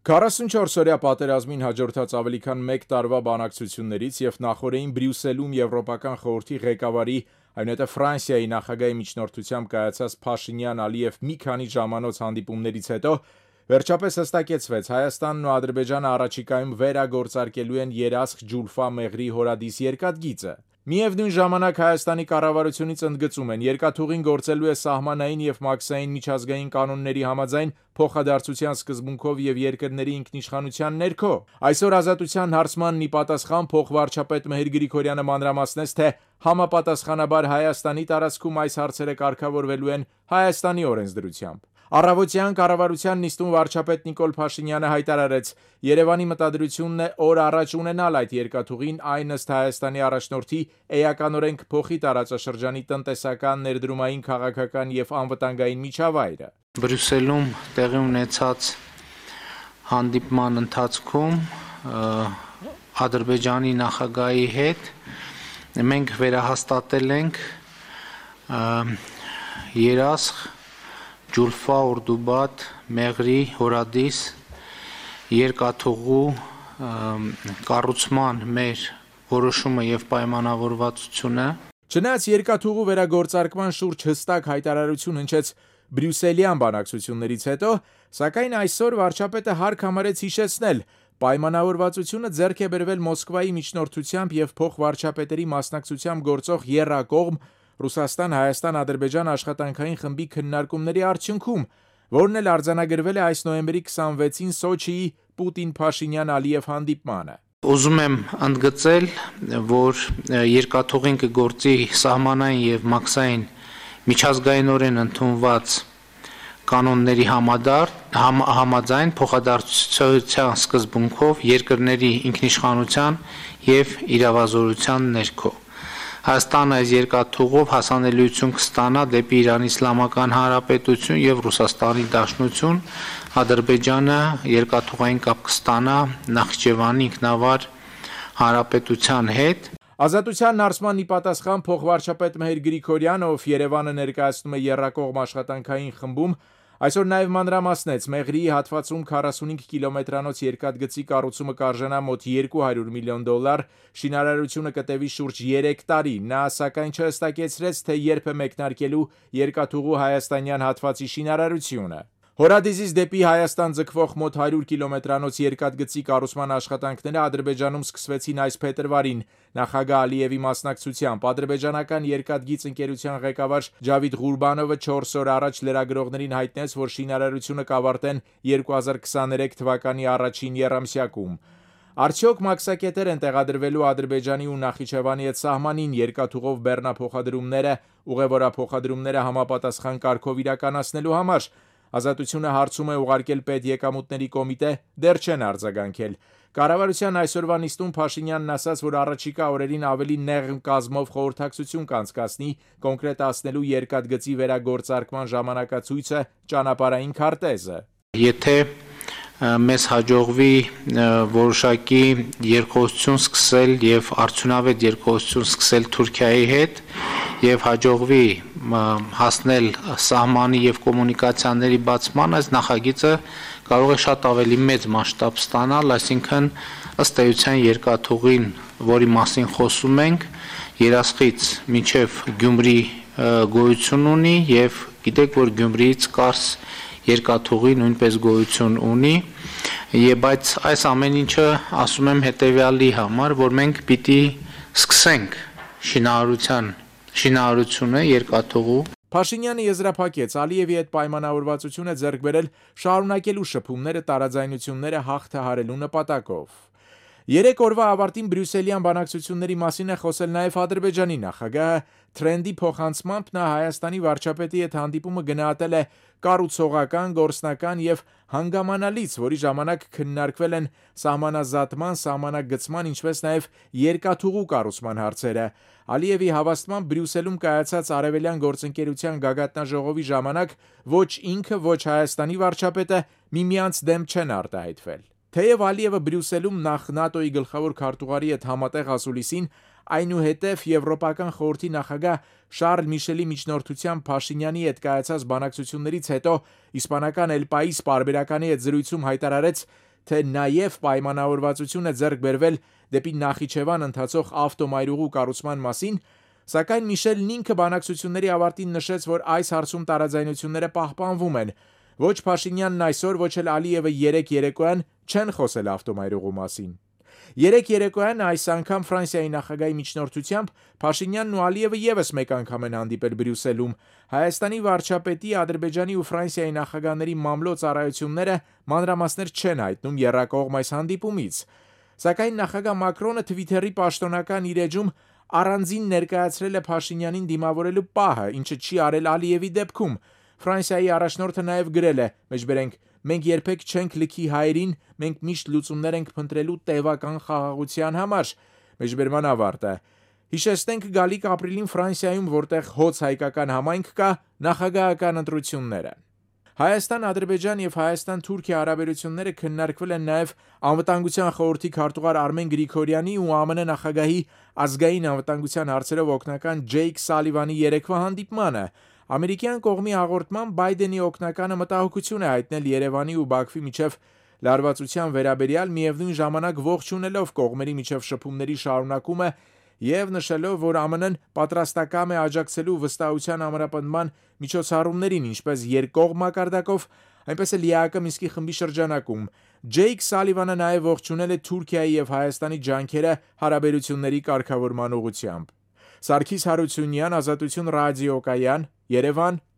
44-օրյա պատերազմին հաջորդած ավելի քան 1 տարվա բանակցություններից և նախօրեին Բրյուսելում Եվրոպական խորհրդի ղեկավարի, այնուհետև Ֆրանսիայի նախագահի միջնորդությամբ կայացած Փաշինյան-Ալիև մի քանի ժամանոց հանդիպումներից հետո վերջապես հստակեցվեց Հայաստանն ու Ադրբեջանը առաջիկայում վերագործարկելու են Երասխ Ջուլֆա մեղրի հորադիս երկաթգիծը։ Միևնույն ժամանակ Հայաստանի կառավարությունից ընդգծում են երկաթուղին գործելու է սահմանային և մաքսային միջազգային կանոնների համաձայն փոխադարձության սկզբունքով և երկրների ինքնիշխանության ներքո։ Այսօր Ազատության հարցմանն ի պատասխան փոխվարչապետ Մհեր Գրիգորյանը մանրամասնեց, թե համապատասխանաբար Հայաստանի տարածքում այս հարցերը կարգավորվելու են Հայաստանի օրենսդրությամբ։ Առավոտյան կառավարության նիստում վարչապետ Նիկոլ Փաշինյանը հայտարարեց. Երևանի մտադրությունն է օր առաջ ունենալ այդ երկաթուղին, այն ըստ Հայաստանի առաջնորդի էականորեն կփոխի տարածաշրջանի տնտեսական, ներդրումային, քաղաքական և անվտանգային միջավայրը։ Բրյուսելում տեղի ունեցած հանդիպման ընթացքում Ադրբեջանի նախագահի հետ մենք վերահաստատել ենք Երասխ Ջուլֆա Օրդուբադ մեղրի հորադիս երկաթուղու կառուցման մեր որոշումը և պայմանավորվածությունը։ Չնայած երկաթուղու վերագործարկման շուրջ հստակ հայտարարություն հնչեց Բրյուսելյան բանակցություններից հետո, սակայն այսօր վարչապետը հարկ համարեց հիշեցնել, պայմանավորվածությունը ձեռք է բերվել Մոսկվայի միջնորդությամբ և փոխվարչապետերի մասնակցությամբ գործող եռակողմ Ռուսաստան-Հայաստան-Ադրբեջան աշխատանքային խմբի քննարկումների արդյունքում, որն էլ արձանագրվել է այս նոյեմբերի 26-ին Սոչիի Պուտին-Փաշինյան-Ալիև հանդիպմանը։ Ուզում եմ ընդգծել, որ երկաթուղին կգործի սահմանային և մաքսային միջազգայինորեն ընդունված կանոնների համաձայն փոխադարձության սկզբունքով երկրների ինքնիշխանության և իրավազորության ներքո։ Հայաստանը այս երկաթուղով հասանելիություն կստանա դեպի Իրանի Իսլամական Հանրապետություն և Ռուսաստանի Դաշնություն, Ադրբեջանը երկաթուղային կապ կստանա Նախիջևանի ինքնավար հանրապետության հետ։ Ազատության հարցման ի պատասխան փոխվարչապետ Մհեր Գրիգորյանը, ով Երևանը ներկայացնում է եռակողմ աշխատանքային խմբում, այսօր նաև մանրամասնեց մեղրիի հատվածում 45 կիլոմետրանոց երկաթգծի կառուցումը կարժենա մոտ $200 միլիոն, շինարարությունը կտևի շուրջ 3 տարի։ Նա սակայն չհստակեցրեց, թե երբ է մեկնարկելու երկաթուղու հայաստանյան հատվածի շինարարությունը։ Հորադիսից դեպի Հայաստան ձգվող մոտ 100 կիլոմետրանոց երկաթգծի կառուցման աշխատանքները Ադրբեջանում սկսվեցին այս փետրվարին նախագահ Ալիևի մասնակցությամբ։ Ադրբեջանական երկաթգիծ ընկերության ղեկավար Ջավիդ Ղուրբանովը 4 օր առաջ լրագրողներին հայտնեց, որ շինարարությունը կավարտեն 2023 թվականի առաջին եռամսյակում։ Արդյոք մաքսակետեր են տեղադրվելու Ադրբեջանի ու Նախիջևանի հետ սահմանին երկաթուղով բեռնափոխադրումները, ուղևորափոխադրումները համապատասխան կարգով իրականացնելու համար։ Ազատությունը հարցում է ուղարկել պետեկամուտների կոմիտե, դեռ չեն արձագանքել։ Կառավարության այսօրվա նիստում Փաշինյանն ասաց, որ առաջիկա օրերին ավելի նեղ կազմով խորհրդակցություն կանցկացնի կոնկրետացնելու երկաթգծի վերագործարկման ժամանակացույցը, ճանապարհային քարտեզը։ Եթե մեզ հաջողվի որոշակի երկխոսություն սկսել և արդյունավետ երկխոսություն սկսել Թուրքիայի հետ և հաջողվի հասնել սահմանի և կոմունիկացիաների բացման, այս նախագիծը կարող է շատ ավելի մեծ մասշտաբ ստանալ, այսինքն ըստ էության երկաթուղին, որի մասին խոսում ենք, Երասխից մինչև Գյումրի գոյություն ունի և գիտեք, որ Գյումրիից Կարս երկաթուղի նույնպես գոյություն ունի, բայց այս ամեն ինչը ասում եմ հետևյալի համար, որ մենք պիտի սկսենք շինարարությունը երկաթուղու։ Փաշինյանը եզրափակեց Ալիևի հետ պայմանավորվածություն է ձեռք բերել շարունակելու շփումները տարաձայնությունները հաղթահարելու նպատակով։ 3 օրվա ավարտին Բրյուսելյան բանակցությունների մասին է խոսել նաև Ադրբեջանի նախագահը։ Թրենդի փոխանցմամբ նա Հայաստանի վարչապետի հետ հանդիպումը գնահատել է կառուցողական, գործնական և հանգամանալից, որի ժամանակ քննարկվել են սահմանազատման, սահմանագծման, ինչպես նաև երկաթուղու կառուցման հարցերը։ Ալիևի հավաստմամբ Բրյուսելում կայացած Արևելյան գործընկերության գագաթնաժողովի ժամանակ ոչ ինքը, ոչ Հայաստանի վարչապետը միմյանց դեմ չեն արտահայտվել։ Թեև Ալիևը Բրյուսելում նախ ՆԱՏՕ-ի գլխավոր քարտուղարի հետ համատեղ ասուլիսին, այնուհետև Եվրոպական խորհրդի նախագահ Շարլ Միշելի միջնորդությամբ Փաշինյանի հետ կայացած բանակցություններից հետո իսպանական El País պարբերականի հետ զրույցում հայտարարեց, թե նաև պայմանավորվածություն է ձեռք բերվել դեպի Նախիջևան ընթացող ավտոմայրուղու կառուցման մասին, սակայն Միշելն ինքը բանակցությունների ավարտին նշեց, որ այս հարցում տարաձայնությունները պահպանվում են։ Ոչ Փաշինյանն այսօր, ոչ էլ Ալիևը երեկ երեկոյան չեն խոսել ավտոմայրուղու մասին։ Երեկ երեկոյան այս անգամ Ֆրանսիայի նախագահի միջնորդությամբ Փաշինյանն ու Ալիևը եւս մեկ անգամ են հանդիպել Բրյուսելում։ Հայաստանի վարչապետի, Ադրբեջանի ու Ֆրանսիայի նախագահների մամլո ծառայությունները մանրամասներ չեն հայտնում եռակողմ այս հանդիպումից։ Սակայն նախագահ Մակրոնը Twitter-ի պաշտոնական իր էջում առանձին ներկայացրել է Փաշինյանին դիմավորելու պահը, ինչը չի արել Ալիևի դեպքում։ Ֆրանսիայի առաջնորդը նաև գրել է. «Մենք երբեք չենք լքի հայերին, մենք միշտ լուծումներ ենք փնտրելու տևական խաղաղության համար»։ Մեջբերման ավարտը։ Հիշեցնենք գալիք ապրիլին Ֆրանսիայում, որտեղ հոծ հայկական համայնք կա, նախագահական ընտրությունները։ Հայաստան-Ադրբեջան եւ Հայաստան-Թուրքիա հարաբերությունները քննարկվել են նաև Անվտանգության խորհրդի քարտուղար Արմեն Գրիգորյանի ու ԱՄՆ նախագահի ազգային անվտանգության հարցերով օգնական Ջեյք Սալիվանի երեկվա հանդիպմանը։ Ամերիկյան կողմի հաղորդմամբ Բայդենի օգնականը մտահոգություն է հայտնել Երևանի ու Բաքվի միջև լարվածության վերաբերյալ, միևնույն ժամանակ ողջունելով կողմերի միջև շփումների շարունակումը եւ նշելով, որ ԱՄՆ-ն պատրաստակամ է աջակցելու վստահության ամրապնդման միջոցառումներին, ինչպես երկկողմ մակարդակով, այնպես էլ ԵԱԿ Մինսկի խմբի շրջանակում։ Ջեյք Սալիվանը նաև ողջունել է Թուրքիայի եւ Հայաստանի ջանքերը հարաբերությունների կարգավորման ուղղությամբ։ Սարգիս Հարությունյան, Ազատություն ռադիոկայան, Երևան,